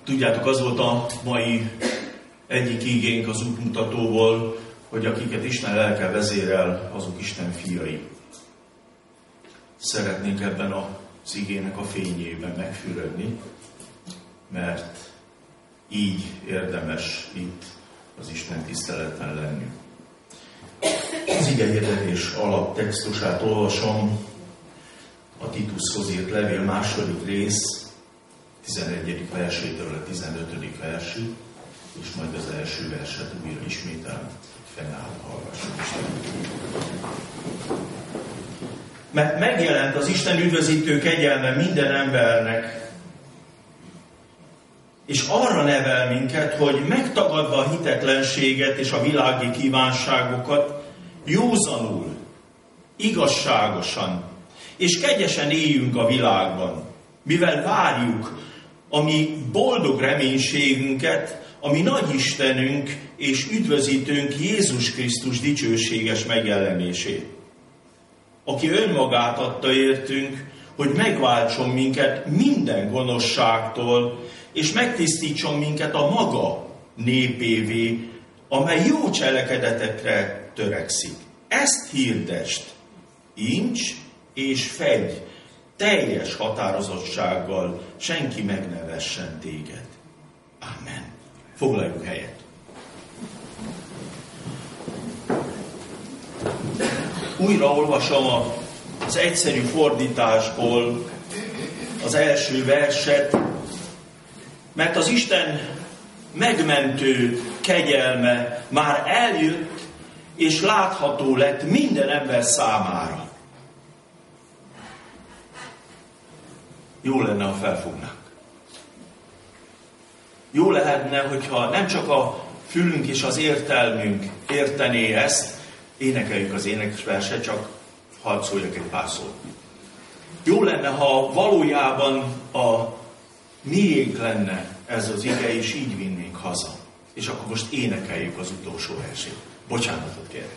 Tudjátok, az volt a mai egyik igénk az útmutatóból, hogy akiket Isten lelke vezérel, azok Isten fiai. Szeretnénk ebben az igének a fényében megfürödni, mert így érdemes itt az Isten tiszteleten lenni. Az igehirdetés alaptextusát olvasom, a Titushoz írt levél második rész, 11. versétől a 15. versig, és majd az első verset újra ismételem, fennállva hallgassuk Isten. Mert megjelent az Isten üdvözítő kegyelme minden embernek, és arra nevel minket, hogy megtagadva a hitetlenséget és a világi kívánságokat, józanul, igazságosan és kegyesen éljünk a világban, mivel várjuk a mi boldog reménységünket, a mi nagy Istenünk és üdvözítőnk Jézus Krisztus dicsőséges megjelenését, aki önmagát adta értünk, hogy megváltson minket minden gonoszságtól, és megtisztítson minket a maga népévé, amely jó cselekedetekre törekszik. Ezt hirdest, incs és fegy, teljes határozottsággal, senki meg ne vessen téged. Amen. Foglaljuk helyet. Újra olvasom az egyszerű fordításból az első verset, mert az Isten megmentő kegyelme már eljött, és látható lett minden ember számára. Jó lenne, ha felfognánk. Jó lehetne, hogyha nem csak a fülünk és az értelmünk értené ezt, énekeljük az énekesverset, csak hadd szóljak egy pár szót. Jó lenne, ha valójában a miénk lenne ez az ige, és így vinnénk haza. És akkor most énekeljük az utolsó versét. Bocsánatot kérek.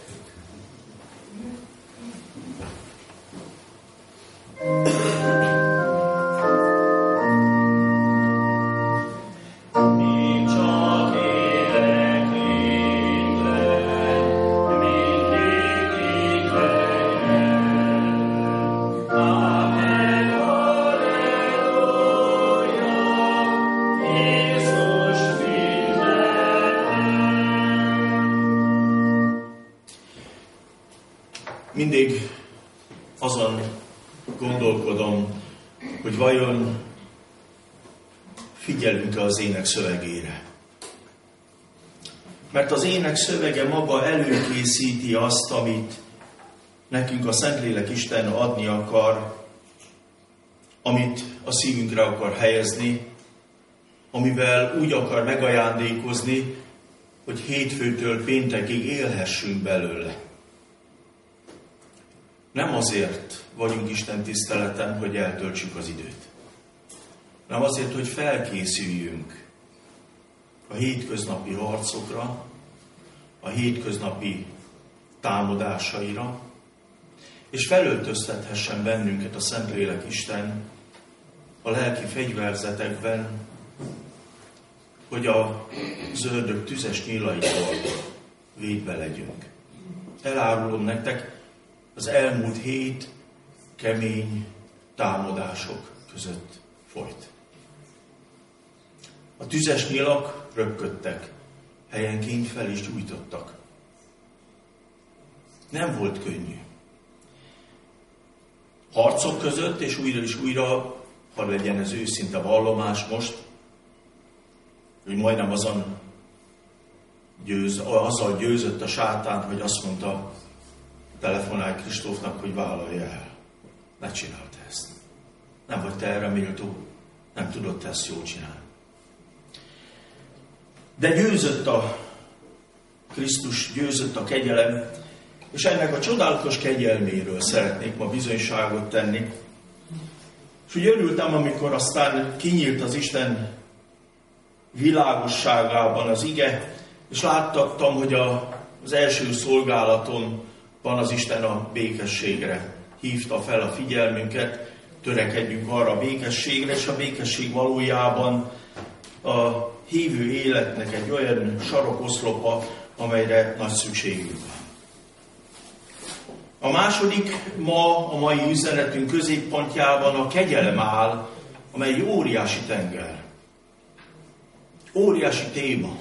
Mindig azon gondolkodom, hogy vajon figyelünk-e az ének szövegére. Mert az ének szövege maga előkészíti azt, amit nekünk a Szentlélek Isten adni akar, amit a szívünkre akar helyezni, amivel úgy akar megajándékozni, hogy hétfőtől péntekig élhessünk belőle. Nem azért vagyunk Isten tiszteleten, hogy eltöltsük az időt. Nem azért, hogy felkészüljünk a hétköznapi harcokra, a hétköznapi támadásaira, és felöltöztethessen bennünket a Szentlélek Isten a lelki fegyverzetekben, hogy az ördög tüzes nyilaitól védve legyünk. Elárulom nektek, az elmúlt hét kemény támadások között folyt. A tüzes nyilak röpködtek, helyenként fel is gyújtottak. Nem volt könnyű. Harcok között, és újra, ha legyen ez őszinte vallomás most, hogy majdnem azzal győzött a sátán, hogy azt mondta, telefonálj Kristófnak, hogy vállalja el. Ne csináld ezt. Nem vagy te erre méltó, nem tudod te ezt jól csinálni. De győzött a Krisztus, győzött a kegyelem, és ennek a csodálatos kegyelméről szeretnék ma bizonyságot tenni. És úgy örültem, amikor aztán kinyílt az Isten világosságában az ige, és láttattam, hogy az első szolgálaton van az Isten a békességre. Hívta fel a figyelmünket, törekedjünk arra a békességre, és a békesség valójában a hívő életnek egy olyan sarokoszlopa, amelyre nagy szükségünk van. A második, a mai üzenetünk középpontjában a kegyelem áll, amely egy óriási tenger. Óriási téma.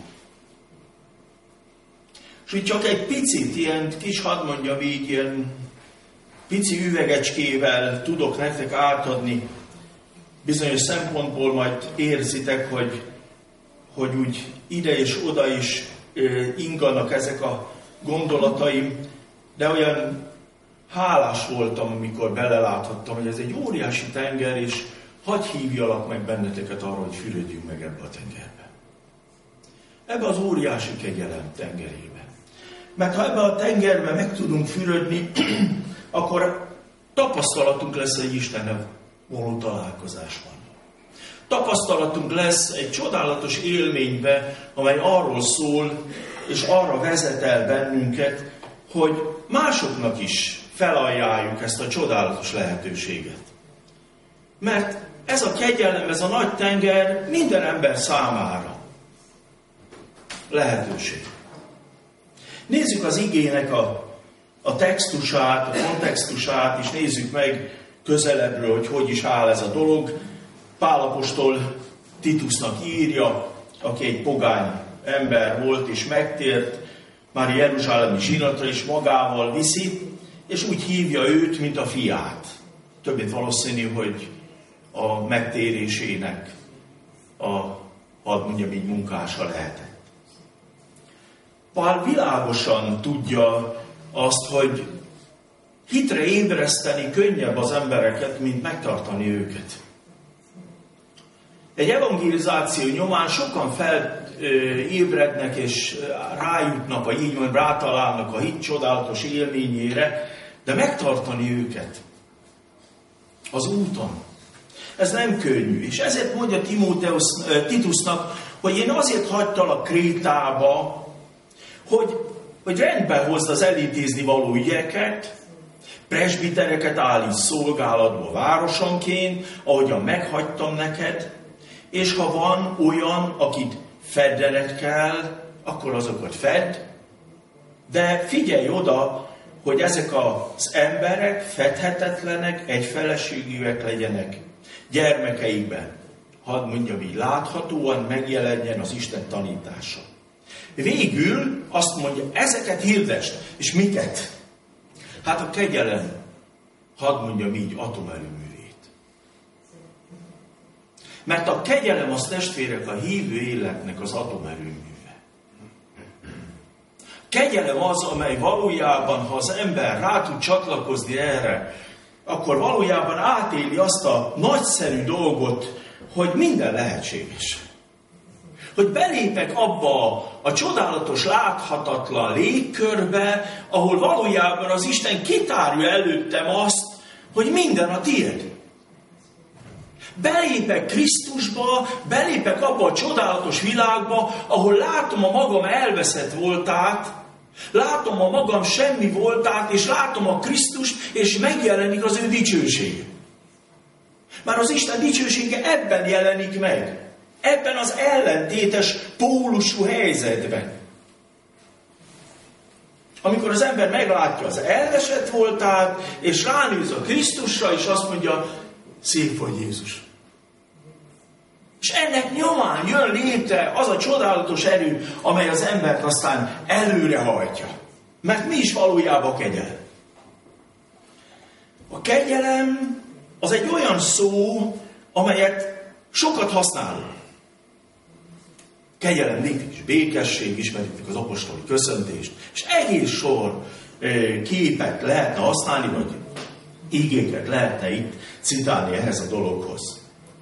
És úgy csak egy picit, ilyen kis, hadd mondjam így, ilyen pici üvegecskével tudok nektek átadni. Bizonyos szempontból majd érzitek, hogy úgy ide és oda is inganak ezek a gondolataim, de olyan hálás voltam, amikor beleláthattam, hogy ez egy óriási tenger, és hadd hívjalak meg benneteket arra, hogy fürödjünk meg ebbe a tengerbe. Ebbe az óriási kegyelem tengerébe. Mert ha ebbe a tengerbe meg tudunk fürödni, akkor tapasztalatunk lesz egy Istennel való találkozásban. Tapasztalatunk lesz egy csodálatos élménybe, amely arról szól, és arra vezet el bennünket, hogy másoknak is felajánljuk ezt a csodálatos lehetőséget. Mert ez a kegyelem, ez a nagy tenger minden ember számára lehetőség. Nézzük az igének a textusát, a kontextusát, és nézzük meg közelebbről, hogy is áll ez a dolog. Pál apostol Titusnak írja, aki egy pogány ember volt és megtért, már jeruzsálemi zsinatra is magával viszi, és úgy hívja őt, mint a fiát. Többet valószínű, hogy a megtérésének hadd mondjam így, munkása lehetett. Pál világosan tudja azt, hogy hitre ébreszteni könnyebb az embereket, mint megtartani őket. Egy evangelizáció nyomán sokan felébrednek és rájutnak, így mondjam, rátalálnak a hit csodálatos élményére, de megtartani őket az úton, ez nem könnyű. És ezért mondja Titusnak, hogy én azért hagytalak Krétába, hogy rendbe hozd az elintézni való ügyeket, presbitereket állíts szolgálatba városonként, ahogyan meghagytam neked, és ha van olyan, akit feddened kell, akkor azokat fedd, de figyelj oda, hogy ezek az emberek fedhetetlenek, egyfeleségűek legyenek gyermekeikben. Hadd mondjam így, láthatóan megjelenjen az Isten tanítása. Végül azt mondja, ezeket hirdesd. És miket? Hát a kegyelem, hadd mondjam így, atomerőművét. Mert a kegyelem az, testvérek, a hívő életnek az atomerőműve. Kegyelem az, amely valójában, ha az ember rá tud csatlakozni erre, akkor valójában átéli azt a nagyszerű dolgot, hogy minden lehetséges. Hogy belépek abba a csodálatos, láthatatlan légkörbe, ahol valójában az Isten kitárja előttem azt, hogy minden a tiéd. Belépek Krisztusba, belépek abba a csodálatos világba, ahol látom a magam elveszett voltát, látom a magam semmi voltát, és látom a Krisztust, és megjelenik az ő dicsősége. Már az Isten dicsősége ebben jelenik meg. Ebben az ellentétes pólusú helyzetben. Amikor az ember meglátja az elvesett voltát, és ránéz a Krisztusra, és azt mondja, szép vagy Jézus. És ennek nyomán jön létre az a csodálatos erő, amely az embert aztán előrehajtja. Mert mi is valójában kegyelem? A kegyelem az egy olyan szó, amelyet sokat használunk. Kegyelem néktek is békesség, ismerjük az apostoli köszöntést, és egész sor képet lehetne használni, vagy igéket lehetne itt citálni ehhez a dologhoz.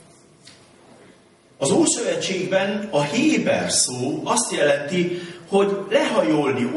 Az Ószövetségben a héber szó azt jelenti, hogy lehajolni,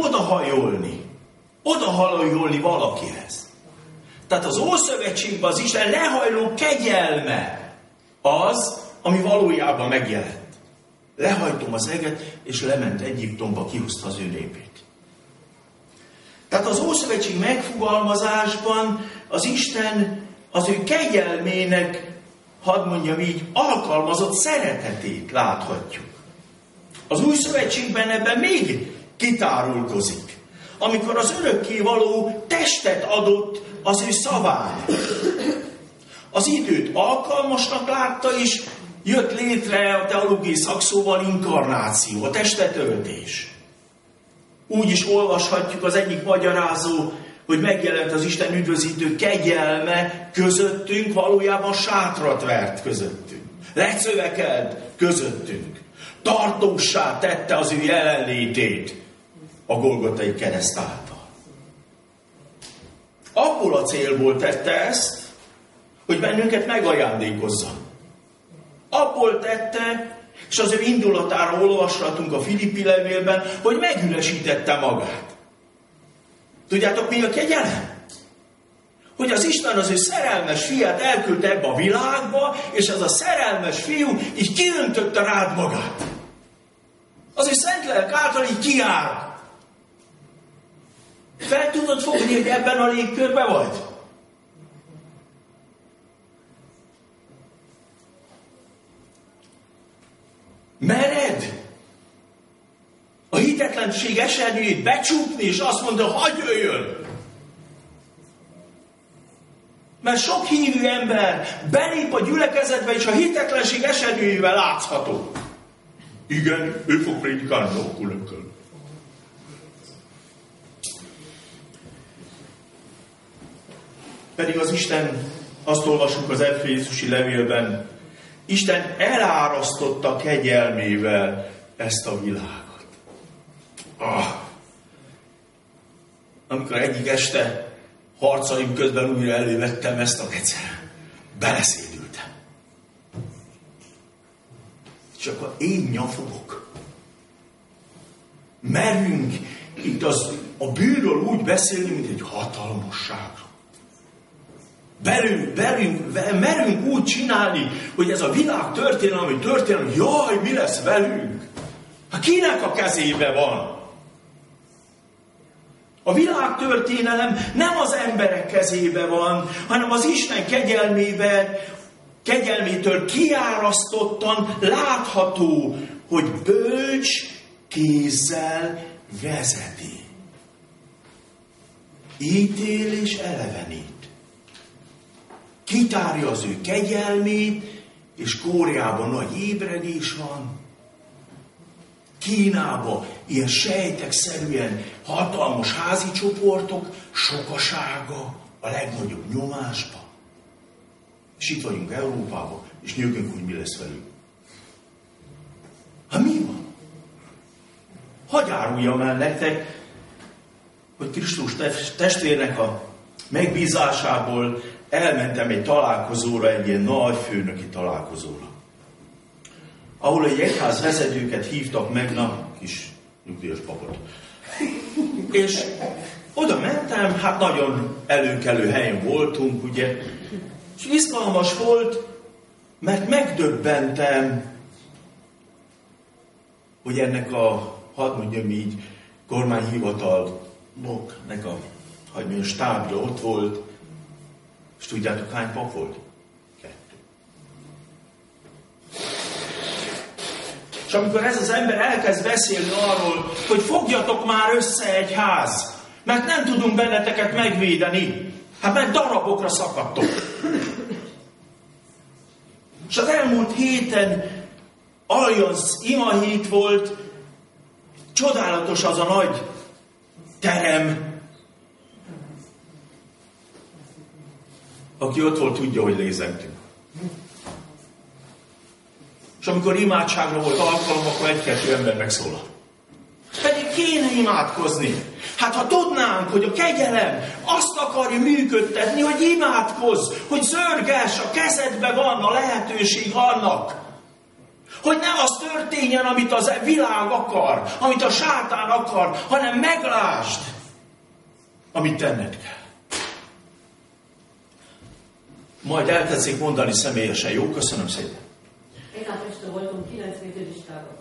odahajolni valakihez. Tehát az Ószövetségben az Isten lehajló kegyelme az, ami valójában megjelent. Lehajtom az eget, és lement Egyiptomba, kihozta az ő népét. Tehát az Ószövetség megfogalmazásban az Isten az ő kegyelmének hadd mondjam így, alkalmazott szeretetét láthatjuk. Az Új Szövetségben ebben még kitárulkozik. Amikor az örökkévaló testet adott az ő szaván. Az időt alkalmasnak látta, és jött létre a teológiai szakszóval inkarnáció, a testetöltés. Úgy is olvashatjuk az egyik magyarázó, hogy megjelent az Isten üdvözítő kegyelme közöttünk, valójában sátrat vert közöttünk. Lecövekelt közöttünk. Tartóssá tette az ő jelenlétét a Golgotai kereszt által. Abból a célból tette ezt, hogy bennünket megajándékozza. Abból tette, és az ő indulatára olvashatunk a Filippi levélben, hogy megüresítette magát. Tudjátok, mi a kegyelem? Hogy az Isten az ő szerelmes fiát elküldte ebbe a világba, és ez a szerelmes fiú így kiöntötte rád magát. Az ő szent lelk által így kiáll. Fel tudod fogni, hogy ebben a légkörben vagy? Mered a hitetlenség esernyőjét becsukni, és azt mondta, hagyj jöjjön! Mert sok hívő ember belép a gyülekezetbe, és a hitetlenség esernyőjével látható. Igen, ő fog prédikálni nokkulökkel. Pedig az Isten, azt olvasjuk az Efézusi levélben, Isten elárasztotta kegyelmével ezt a világot. Amikor egyik este harcaim közben újra elővettem ezt a kegyelmet, beleszédültem. És akkor én nyafogok. Merünk itt a bűnről úgy beszélni, mint egy hatalmasságról. Merünk úgy csinálni, hogy ez a világ történelmi, jaj, mi lesz velünk? Hát kinek a kezébe van? A világ történelem nem az emberek kezébe van, hanem az Isten kegyelmétől kiárasztottan látható, hogy bölcs kézzel vezeti. Ítél és elevenít. Kitárja az ő kegyelmét, és Kóreában nagy ébredés van. Kínában ilyen sejtekszerűen hatalmas házi csoportok sokasága a legnagyobb nyomásban. És itt vagyunk Európában, és nyögünk, hogy mi lesz velünk. Hát mi van? Hadd áruljam el nektek, hogy Krisztus testvérnek a megbízásából elmentem egy találkozóra, egy ilyen nagy főnöki találkozóra, ahol egy egyház vezetőket hívtak meg, kis nyugdíjas papot. És oda mentem, hát nagyon előkelő helyen voltunk, ugye, és izgalmas volt, mert megdöbbentem, hogy ennek a, hadd mondjam így, kormányhivatalnak a, hadd mondjam, stábja ott volt, és tudjátok, hány pap volt? 2. És amikor ez az ember elkezd beszélni arról, hogy fogjatok már össze egy ház, mert nem tudunk benneteket megvédeni, hát mert darabokra szakadtok. És az elmúlt héten Allianz imahét volt, csodálatos az a nagy terem. Aki ott volt, tudja, hogy lézengtünk. És amikor imádságra volt alkalom, akkor 1-2 ember megszólal. Pedig kéne imádkozni. Hát ha tudnánk, hogy a kegyelem azt akarja működtetni, hogy imádkozz, hogy zörgess, a kezedbe van a lehetőség annak. Hogy nem az történjen, amit az világ akar, amit a sátán akar, hanem meglásd, amit tenned kell. Majd eltetszik mondani személyesen. Jó? Köszönöm szépen. Este voltunk 9 méteristában.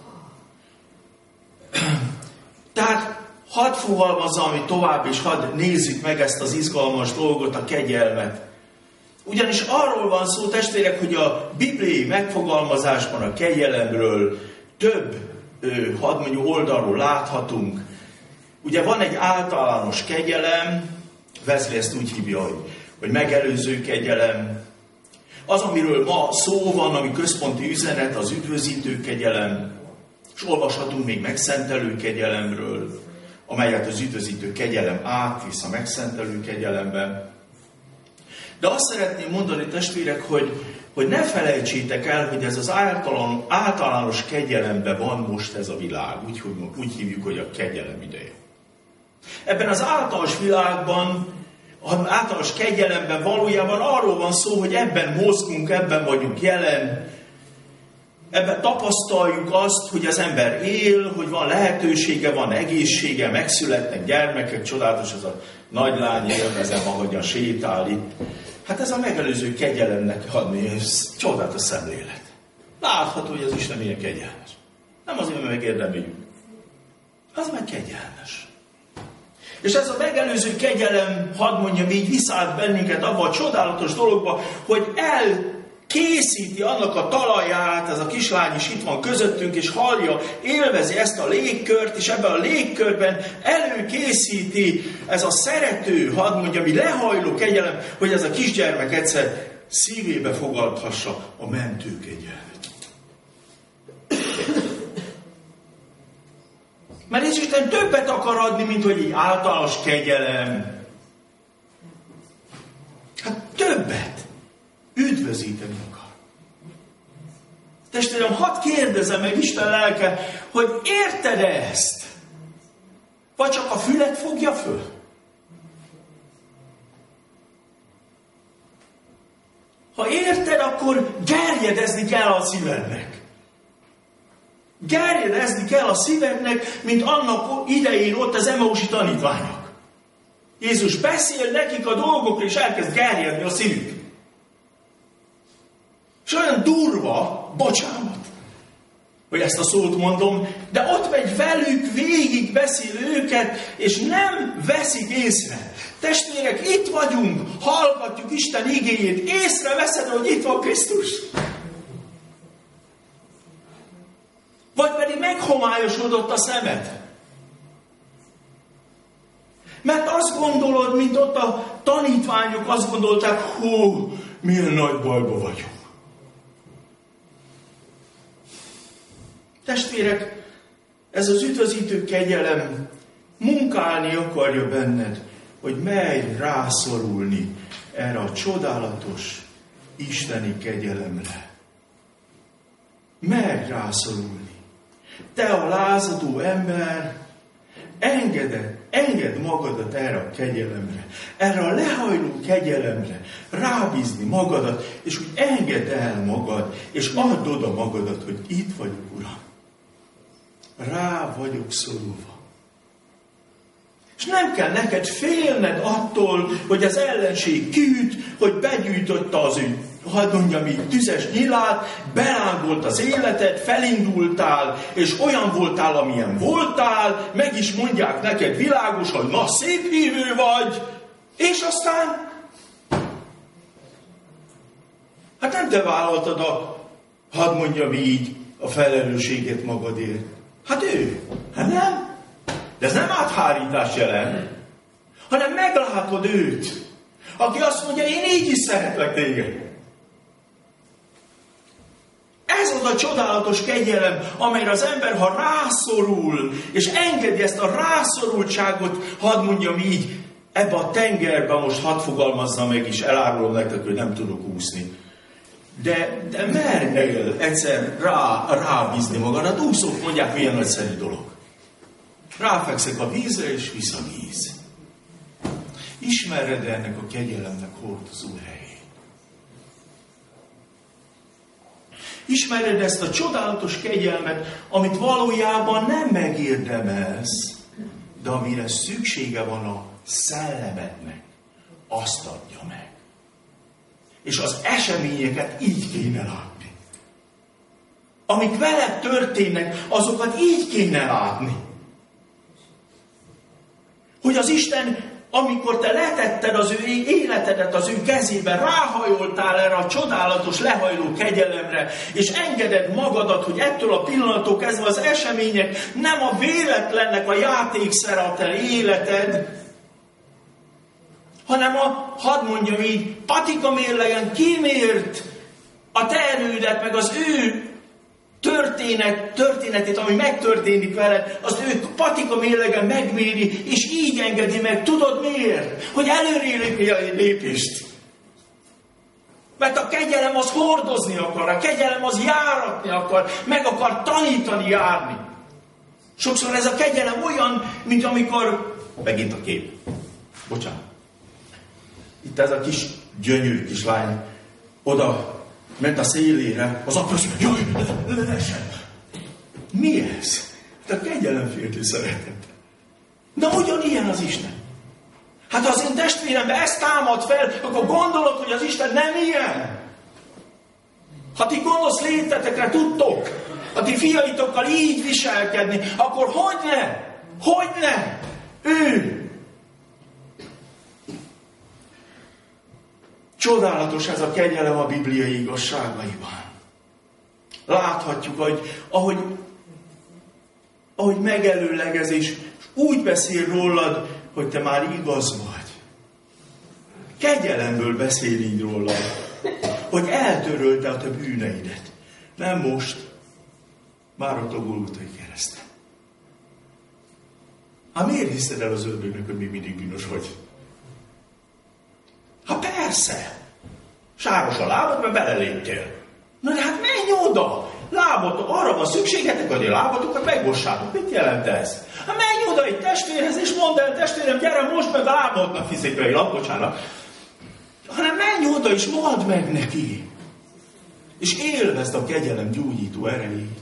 Tehát hadd fogalmazzam, amit tovább, és hadd nézzük meg ezt az izgalmas dolgot, a kegyelmet. Ugyanis arról van szó, testvérek, hogy a bibliai megfogalmazásban a kegyelemről több, hadd mondjuk, oldalról láthatunk. Ugye van egy általános kegyelem, Wesley ezt úgy hívja, hogy megelőző kegyelem. Az, amiről ma szó van, ami központi üzenet, az üdvözítő kegyelem. És olvashatunk még megszentelő kegyelemről, amelyet az üdvözítő kegyelem átvisz a megszentelő kegyelemben. De azt szeretném mondani, testvérek, hogy ne felejtsétek el, hogy ez az általános kegyelemben van most ez a világ. Úgy hívjuk, hogy a kegyelem ideje. Ebben az általános világban, az általános kegyelemben valójában arról van szó, hogy ebben mozgunk, ebben vagyunk jelen, ebben tapasztaljuk azt, hogy az ember él, hogy van lehetősége, van egészsége, megszületnek gyermekek, csodálatos ez a nagylány élvezem, ahogyan sétál itt. Hát ez a megelőző kegyelemnek adni, ez csodálatos szemlélet. Látható, hogy az Isten milyen kegyelmes. Nem azért, mert megérdemeljük. Az meg kegyelmes. És ez a megelőző kegyelem, hadd mondjam így, viszállt bennünket abba a csodálatos dologba, hogy elkészíti annak a talaját, ez a kislány is itt van közöttünk, és hallja, élvezi ezt a légkört, és ebben a légkörben előkészíti ez a szerető, hadd mondjam, lehajló kegyelem, hogy ez a kisgyermek egyszer szívébe fogadhassa a mentő kegyelmet. Mert ez Isten többet akar adni, mint hogy egy általános kegyelem. Hát többet. Üdvözíteni akar. Testvérem, hadd kérdezem meg Isten lelke, hogy érted ezt? Vagy csak a fület fogja föl? Ha érted, akkor gerjedezni kell a szívednek. Gerjedezni kell a szívednek, mint annak idején ott az Emausi tanítványok. Jézus beszél nekik a dolgokról, és elkezd gerjedni a szívük. És olyan durva, bocsánat, hogy ezt a szót mondom, de ott megy velük, végig beszél őket, és nem veszik észre. Testvérek, itt vagyunk, hallgatjuk Isten igéjét, észreveszed, hogy itt van Krisztus. Vagy pedig meghomályosodott a szemed. Mert azt gondolod, mint ott a tanítványok azt gondolták, hú, milyen nagy bajba vagyunk. Testvérek, ez az üdvözítő kegyelem munkálni akarja benned, hogy merj rászorulni erre a csodálatos isteni kegyelemre. Merj rászorulni. Te a lázadó ember, engedd magadat erre a kegyelemre, erre a lehajló kegyelemre, rábízni magadat, és úgy engedd el magad, és add oda magadat, hogy itt vagyok, Uram. Rá vagyok szorulva. És nem kell neked félned attól, hogy az ellenség kiüt, hogy begyűjtötte az ő, hadd mondjam így, tüzes nyilát, belángolt az életed, felindultál, és olyan voltál, amilyen voltál, meg is mondják neked világosan, na szép hívő vagy, és aztán hát nem te vállaltad hadd mondjam így, a felelősséget magadért. Hát ő, hát nem. De ez nem áthárítás jelent, hanem meglátod őt, aki azt mondja, én így is szeretlek téged. Ez az a csodálatos kegyelem, amelyre az ember, ha rászorul, és engedi ezt a rászorultságot, hadd mondjam így, ebbe a tengerbe, most hadd fogalmazzam meg, és elárulom nektek, hogy nem tudok úszni. De mernél egyszer rábízni magadat, úszók mondják, milyen nagyszerű dolog. Ráfekszek a vízre, és visz a víz. Ismered ennek a kegyelemnek hordozó helyét? Ismered ezt a csodálatos kegyelmet, amit valójában nem megérdemelsz, de amire szüksége van a szellemednek, azt adja meg. És az eseményeket így kéne látni. Amik veled történnek, azokat így kéne látni. Hogy az Isten amikor te letetted az ő életedet az ő kezében, ráhajoltál erre a csodálatos lehajló kegyelemre, és engeded magadat, hogy ettől a pillanattól kezdve az események nem a véletlennek a játékszere a te életed, hanem hadd mondjam így, patika mérlegen kimért a te erődet, meg az ő történetét, ami megtörténik veled, azt ő patika mérlegen megméri, és így engedi meg. Tudod miért? Hogy előre lépést. Mert a kegyelem az hordozni akar, a kegyelem az járatni akar, meg akar tanítani járni. Sokszor ez a kegyelem olyan, mint amikor... Megint a kép. Bocsánat. Itt ez a kis gyönyörű kislány oda ment a szélére, az apa azt mondja, jaj, leesen. Mi ez? A kegyelemféltő szeretet. De ugyanilyen az Isten. Hát ha az én testvéremben ezt támad fel, akkor gondolod, hogy az Isten nem ilyen? Ha ti gonosz létetekre tudtok, a ti fiaitokkal így viselkedni, akkor hogyne? Hogyne? Ő! Csodálatos ez a kegyelem a bibliai igazságaiban. Láthatjuk, hogy ahogy megelőlegez, és úgy beszél rólad, hogy te már igaz vagy. Kegyelemből beszél így rólad, hogy eltörölte a te bűneidet. Nem most, már ott a Golgotai kereszten. Hát miért hiszed el az ördögnek, hogy mi mindig bűnös vagy? Hát persze! Sáros a lábad, mert beleléptél. Na de hát menj oda! Lábot, arra van szükségetek, hogy a lábatokat megmossátok. Mit jelent ez? Hát menj oda egy testvérhez, és mondd el, testvérem, gyere, most meg a lábadnak fizikailag, bocsánat. Hanem menj oda, és mondd meg neki. És élvezd a kegyelem gyógyító erejét.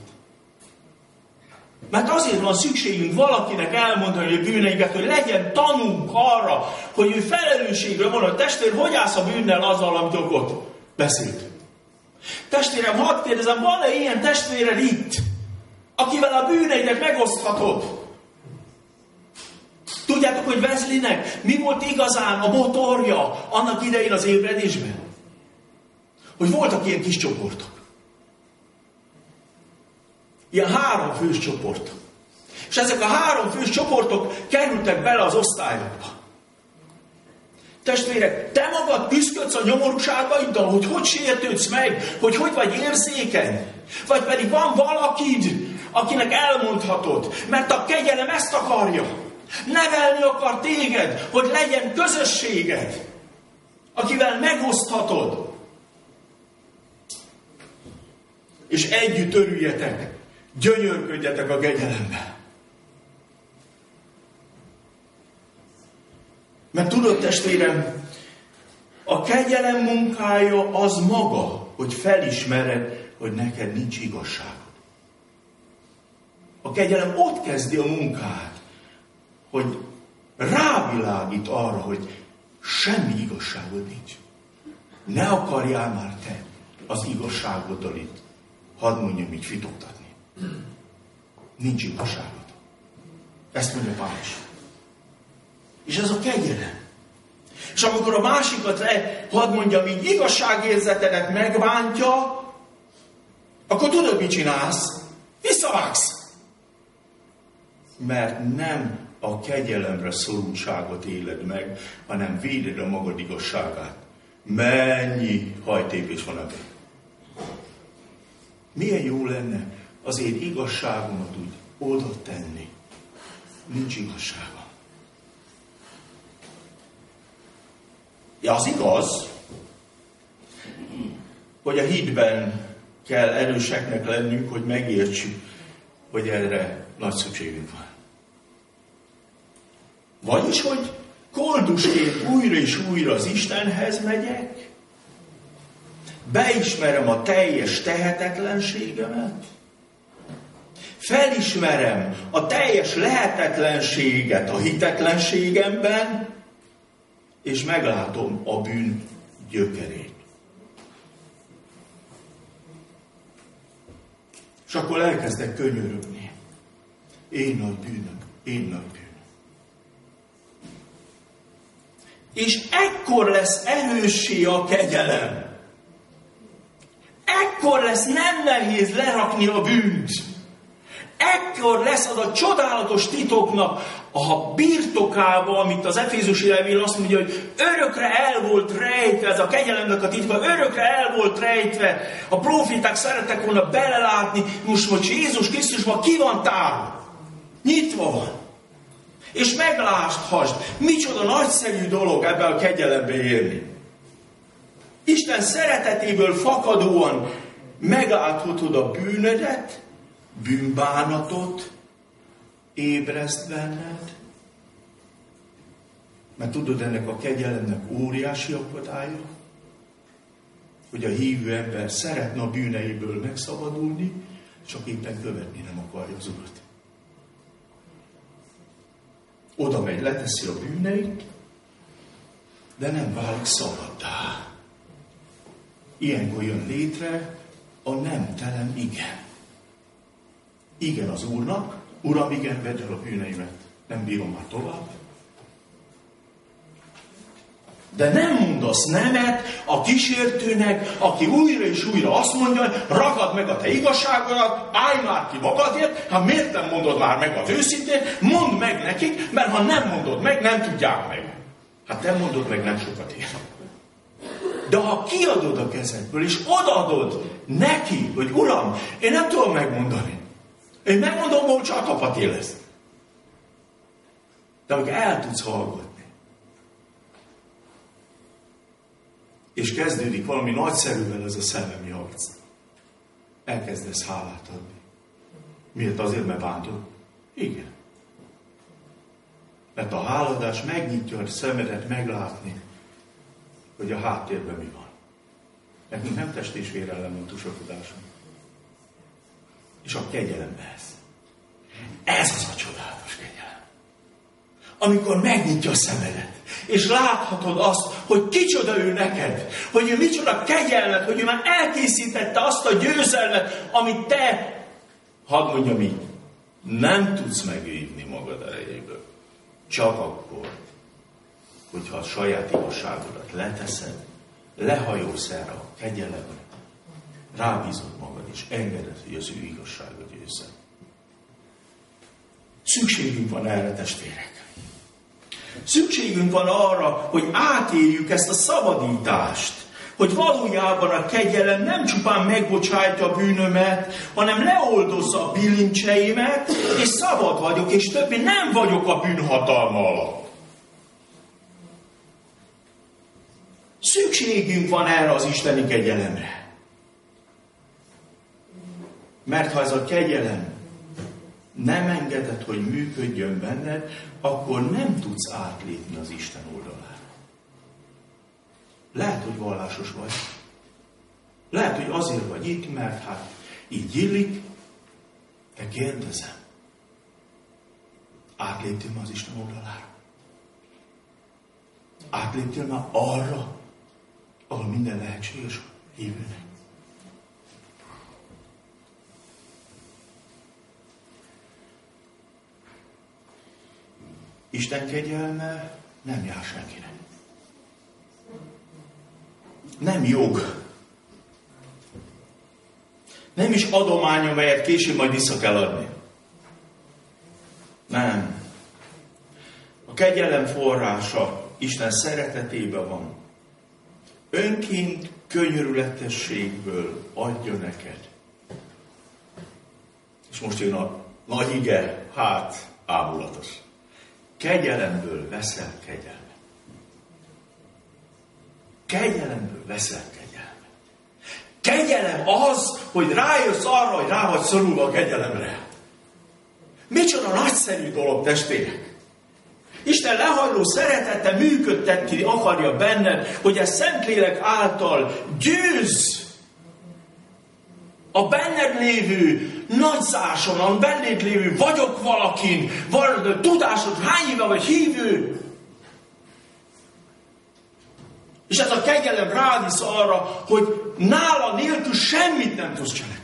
Mert azért van szükségünk valakinek elmondani a bűneinket, hogy legyen tanunk arra, hogy ő felelősségre van, hogy testvér, hogy állsz a bűnnel azzal, amit ott beszélt. Testvérem, hadd kérdezem, van-e ilyen testvéred itt, akivel a bűneidet megoszthatod? Tudjátok, hogy Wesleynek mi volt igazán a motorja annak idején az ébredésben? Hogy voltak ilyen kis csoportok. Ilyen 3 fős csoportok. És ezek a 3 fős csoportok kerültek bele az osztályokba. Testvérek, te magad küzdködsz a nyomorúságaiddal, hogy sértődsz meg, hogy vagy érzékeny. Vagy pedig van valakid, akinek elmondhatod, mert a kegyelem ezt akarja. Nevelni akar téged, hogy legyen közösséged, akivel megoszthatod. És együtt örüljetek, gyönyörködjetek a kegyelemben. Mert tudod, testvérem, a kegyelem munkája az maga, hogy felismered, hogy neked nincs igazságod. A kegyelem ott kezdi a munkát, hogy rávilágít arra, hogy semmi igazságod nincs. Ne akarjál már te az igazságoddal itt, hadd mondjam így, fitoktatni. Nincs igazságod. Ezt mondja Pál is. És ez a kegyelem. És amikor a másikat hadd mondjam így, igazságérzetedet megbántja, akkor tudod, mit csinálsz? Visszavágsz. Mert nem a kegyelemre szorultságot éled meg, hanem véded a magad igazságát. Mennyi hajtépés van ebben. Milyen jó lenne az én igazságomat úgy oda tenni. Nincs igazsága. Ja, az igaz, hogy a hitben kell erőseknek lennünk, hogy megértsük, hogy erre nagy szükségünk van. Vagyis, hogy koldusként újra és újra az Istenhez megyek, beismerem a teljes tehetetlenségemet, felismerem a teljes lehetetlenséget a hitetlenségemben, és meglátom a bűn gyökerét. És akkor elkezdek könyörögni. Én nagy bűnök, én nagy bűnök. És ekkor lesz erőssé a kegyelem. Ekkor lesz nem nehéz lerakni a bűnt. Ekkor lesz az a csodálatos titoknak a birtokába, amit az Efézusi levél azt mondja, hogy örökre el volt rejtve, ez a kegyelemnek a titka, örökre el volt rejtve. A próféták szerettek volna belelátni, most Jézus Krisztusban ki van tárva. Nyitva van. És meglásthasd, micsoda nagyszerű dolog ebbe a kegyelembe élni. Isten szeretetéből fakadóan megláthatod a bűnödet, bűnbánatot ébreszt benned. Mert tudod, ennek a kegyelemnek óriási akadálya, hogy a hívő ember szeretne a bűneiből megszabadulni, csak éppen követni nem akarja az Urat. Oda megy, leteszi a bűneit, de nem válik szabaddá. Ilyenkor jön létre a nemtelen igen. Igen az Úrnak, Uram, igen, vedd el a bűneimet, nem bírom már tovább. De nem mondasz nemet a kísértőnek, aki újra és újra azt mondja, hogy ragad meg a te igazságodat, állj már ki magadért, hát miért nem mondod már meg az őszintén, mondd meg nekik, mert ha nem mondod meg, nem tudják meg. Hát nem mondod meg, nem sokat ér. De ha kiadod a kezedből, és odaadod neki, hogy Uram, én nem tudom megmondani. Én megmondom, hogy csak apaté lesz. De amikor el tudsz hallgatni, és kezdődik valami nagyszerűvel ez a szellemi harc, elkezdesz hálát adni. Miért? Azért, mert bántod? Igen. Mert a háladás megnyitja a szemedet meglátni, hogy a háttérben mi van. Nekünk nem test és vér ellen van tusakodásunk. És a kegyelem ez. Ez az a csodálatos kegyelem. Amikor megnyitja a szemedet, és láthatod azt, hogy kicsoda ő neked, hogy ő micsoda kegyelmet, hogy ő már elkészítette azt a győzelmet, amit te, hadd mondjam így, nem tudsz megvívni magad erejéből. Csak akkor, hogyha a saját igazságodat leteszed, lehajolsz erre a kegyelemre, rábízod magad, és engeded, hogy az ő igazsága győzzen. Szükségünk van erre, testvérek. Szükségünk van arra, hogy átéljük ezt a szabadítást, hogy valójában a kegyelem nem csupán megbocsájtja a bűnömet, hanem leoldozza a bilincseimet, és szabad vagyok, és többé nem vagyok a bűnhatalma alatt. Szükségünk van erre az isteni kegyelemre. Mert ha ez a kegyelem nem engeded, hogy működjön benned, akkor nem tudsz átlépni az Isten oldalára. Lehet, hogy vallásos vagy. Lehet, hogy azért vagy itt, mert hát így illik, de kérdezem, átléptél már az Isten oldalára? Átléptél már arra, ahol minden lehetséges a hívőnek? Isten kegyelme nem jár senkinek. Nem jog. Nem is adomány, amelyet később majd vissza kell adni. Nem. A kegyelem forrása Isten szeretetében van. Önként könyörületességből adja neked. És most jön a nagy ige, hát ámulatos. Kegyelemből veszel kegyelmet. Kegyelemből veszel kegyelmet. Kegyelem az, hogy rájössz arra, hogy rá vagy szorulva a kegyelemre. Micsoda nagyszerű dolog, testvérek. Isten lehajló szeretete működtetni akarja benned, hogy a Szentlélek által győzz a benned lévő nagyzáson, a benned lévő vagyok valakin, van tudásod, hány éve vagy hívő. És ez a kegyelem rávisz arra, hogy nála nélkül semmit nem tudsz cselekedni.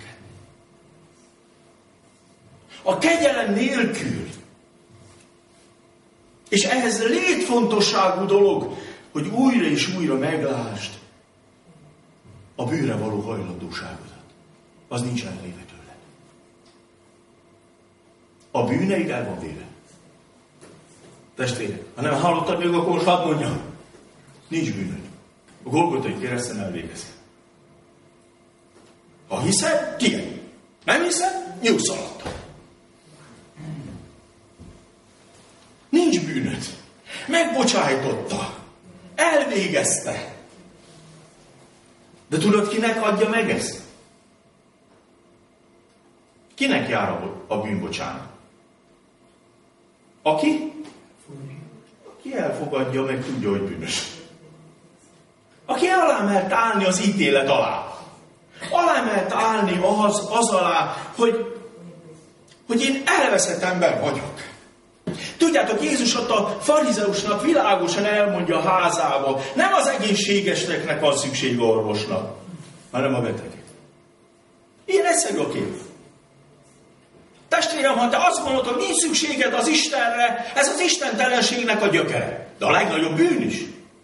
A kegyelem nélkül. És ehhez létfontosságú dolog, hogy újra és újra meglásd a bűnre való hajlandóságodat. Az nincs elvéve tőled. A bűneid el van véve. Testvérek, ha nem hallottad még, akkor most hadd mondjam. Nincs bűnöd. A Golgotai kereszten elvégezi. Ha hiszed, tiéd. Nem hiszed, nyugsz alatta. Nincs bűnöd. Megbocsájtotta. Elvégezte. De tudod, kinek adja meg ezt? Kinek jár a bűnbocsánat? Aki elfogadja, meg tudja, hogy bűnös. Aki alámert állni az ítélet alá. Alámert állni az alá, hogy én elveszett ember vagyok. Tudjátok, Jézus ott a farizeusnak világosan elmondja a házába, nem az egészségeseknek van szükség orvosnak, hanem a beteg. Ilyen egyszerű a kép. Testvérem, ha te azt mondod, hogy nincs szükséged az Istenre, ez az istentelenségnek a gyökere. De a legnagyobb bűn is.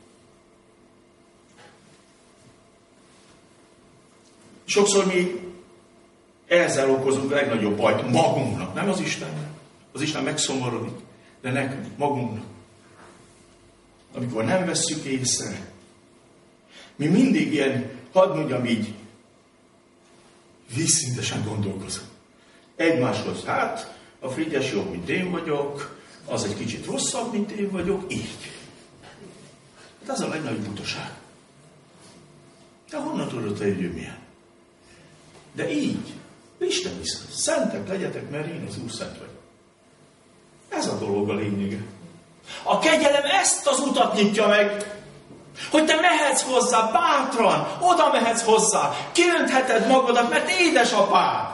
Sokszor mi ezzel okozunk legnagyobb bajt magunknak, nem az Istennek. Az Isten megszomorodik, de nekünk, magunknak. Amikor nem vesszük észre, mi mindig ilyen, hadd mondjam így, vízszintesen gondolkozunk. Egymáshoz, hát a Frigyes jobb, mint én vagyok, az egy kicsit rosszabb, mint én vagyok, így. Hát az a legnagyobb butaság. De honnan tudod, hogy ő milyen? De így, Isten viszont, szentek legyetek, mert én az Úr szent vagyok. Ez a dolog a lényege. A kegyelem ezt az utat nyitja meg, hogy te mehetsz hozzá bátran, oda mehetsz hozzá, kiöntheted magadat, mert édesapád.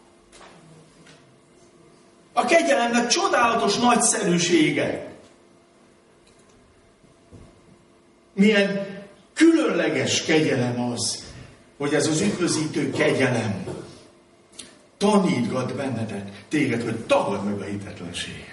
A kegyelemnek csodálatos nagyszerűsége. Milyen különleges kegyelem az, hogy ez az üdvözítő kegyelem tanítgat téged, hogy tagad meg a hitetlenséget.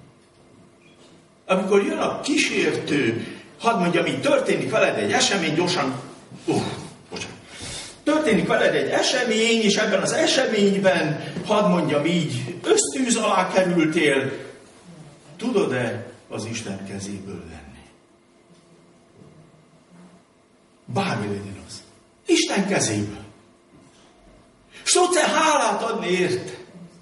Amikor jön a kísértő, hadd mondjam, így történik veled egy esemény, gyorsan, történik veled egy esemény, és ebben az eseményben, hadd mondjam így, ösztűz alá kerültél, tudod-e az Isten kezéből lenni? Bármi legyen az. Isten kezéből. És tudsz-e hálát adni érte?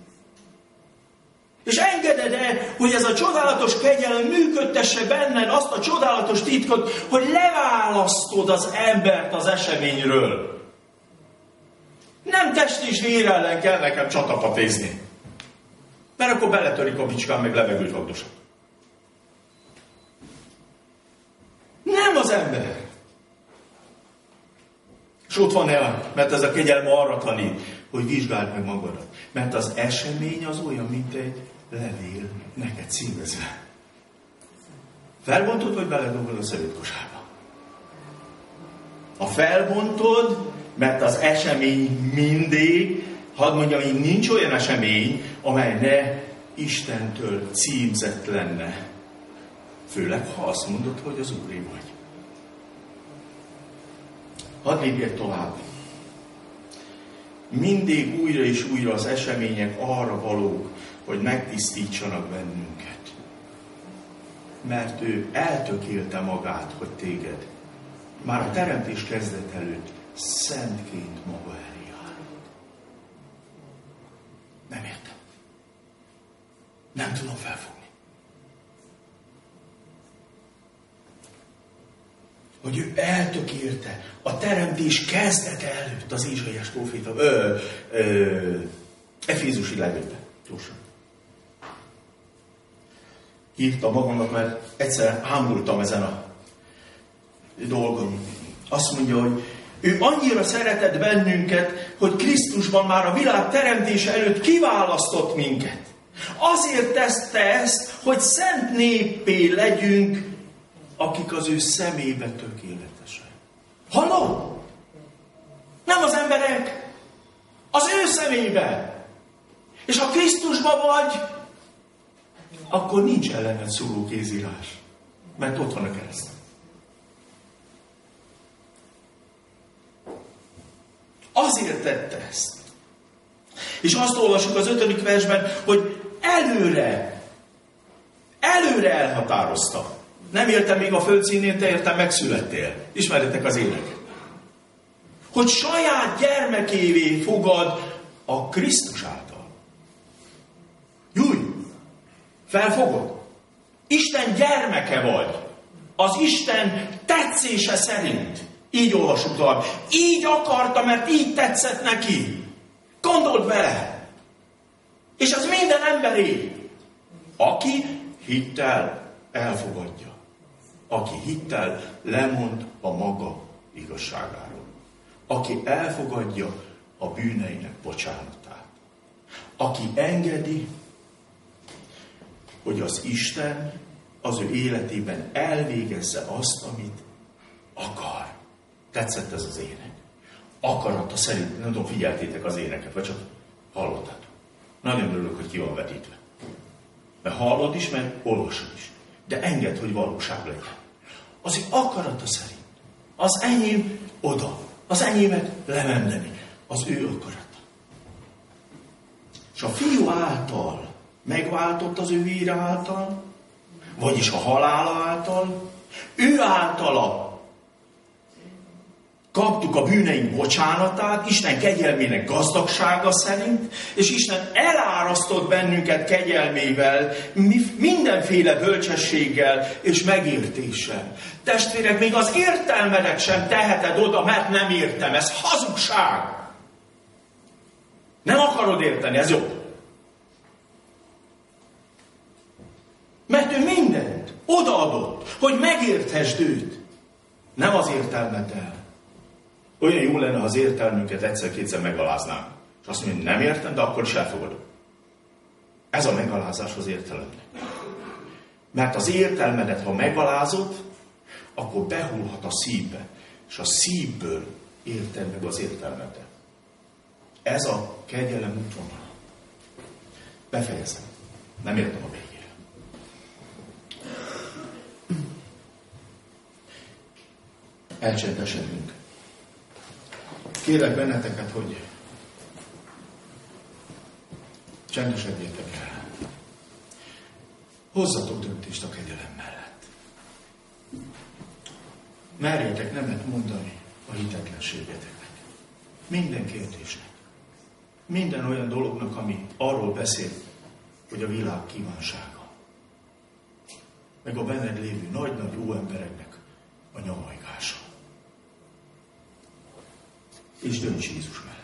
És engeded-e, hogy ez a csodálatos kegyelem működtesse benned azt a csodálatos titkot, hogy leválasztod az embert az eseményről. Nem test és vér ellen kell nekem csatapatézni. Mert akkor beletörik a bicskán, meg levegőt vagdosak. Nem az ember. És ott van el, mert ez a kegyelem arra tanít, hogy vizsgáld meg magadat. Mert az esemény az olyan, mint egy levél neked címezve. Felbontod, vagy beledobod a szemétkosárba? Ha felbontod, mert az esemény mindig, hadd mondjam, hogy nincs olyan esemény, amely ne Istentől címzett lenne. Főleg, ha azt mondod, hogy az Úré vagy. Hadd lépjek tovább. Mindig újra és újra az események arra valók, hogy megtisztítsanak bennünket. Mert ő eltökélte magát, hogy téged már a teremtés kezdet előtt szentként maga elé állít. Nem értem. Nem tudom felfogni. Hogy ő eltökélte a teremtés kezdete előtt az Ézsaiás próféta, Efézusi levélbe. Gyorsan. Írtam magamnak, mert egyszer ámultam ezen a dolgon. Azt mondja, hogy ő annyira szeretett bennünket, hogy Krisztusban már a világ teremtése előtt kiválasztott minket. Azért tette ezt, hogy szent néppé legyünk, akik az ő szemébe tökéletesek. Halló? Nem az emberek, az ő szemébe. És ha Krisztusban vagy, akkor nincs ellened szóló kézírás. Mert ott van a kereszten. Azért tette ezt. És azt olvasjuk az 5. versben, hogy előre elhatározta. Nem éltem még a földszínén, te értem megszülettél. Ismerjetek az éneket. Hogy saját gyermekévé fogad a Krisztus által. Júj! Felfogod? Isten gyermeke vagy. Az Isten tetszése szerint. Így olvasjuk tovább. Így akarta, mert így tetszett neki. Gondold vele. És az minden emberé. Aki hittel elfogadja. Aki hittel lemond a maga igazságáról. Aki elfogadja a bűneinek bocsánatát. Aki engedi, hogy az Isten az ő életében elvégezze azt, amit akar. Tetszett ez az ének. Akarata szerint, nem tudom, figyeltétek az éneket, vagy csak hallottátok. Nagyon örülök, hogy ki van vetítve. Mert hallod is, mert olvasod is. De engedd, hogy valóság legyen. Az ő akarata szerint. Az enyém oda. Az enyémet lemendeni. Az ő akarata. És a fiú által megváltott az ő vére által, vagyis a halála által, ő általa kaptuk a bűneink bocsánatát, Isten kegyelmének gazdagsága szerint, és Isten elárasztott bennünket kegyelmével, mindenféle bölcsességgel és megértéssel. Testvérek, még az értelmedet sem teheted oda, mert nem értem. Ez hazugság. Nem akarod érteni, ez jó. Mert ő mindent odaadott, hogy megérthesd őt. Nem az értelmeddel. Olyan jó lenne, ha az értelmünket egyszer-kétszer megaláznánk. És azt mondja, hogy nem értem, de akkor is elfogadom. Ez a megalázás az értelemnek. Mert az értelmedet, ha megalázod, akkor behullhat a szívbe. És a szívből érted meg az értelmedet. Ez a kegyelem útvonala. Befejezem. Nem értem a végére. Elcsendesedünk. Kérlek benneteket, hogy csendesedjétek el. Hozzatok döntést a kegyelem mellett. Merjétek nemet mondani a hitetlenségeteknek. Minden kérdésnek. Minden olyan dolognak, ami arról beszél, hogy a világ kívánsága. Meg a benned lévő nagy-nagy jó embereknek a nyomajgása. És dönts Jézus mellett.